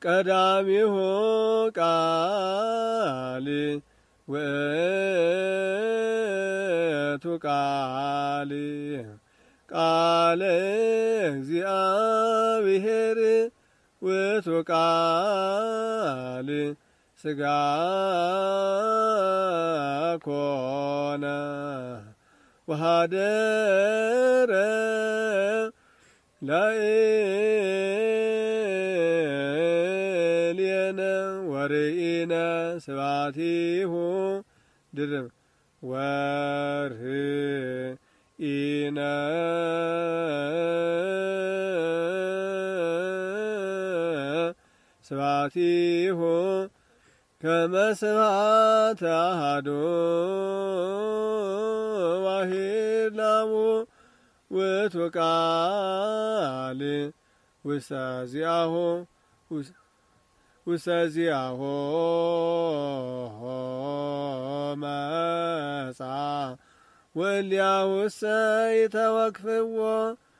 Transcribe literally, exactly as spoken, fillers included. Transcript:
ቀዳሚሁ ቃል ውእቱ ቃል ቃለ እግዚአብሔር ውእቱ ቃል ሥጋ ኮነ ወኀደረ ላዕሌነ ወርኢነ ስብሐቲሁ ድርብ ወርኢነ ስብሐቲሁ ከመ ስብሐተ አሐዱ ዋሕድ ላሙ ውእቱ ቃል ውስተ ዚአሁ ውስተ ዚአሁ መጽአ ወእልያሁሰ ይተወክፍዎ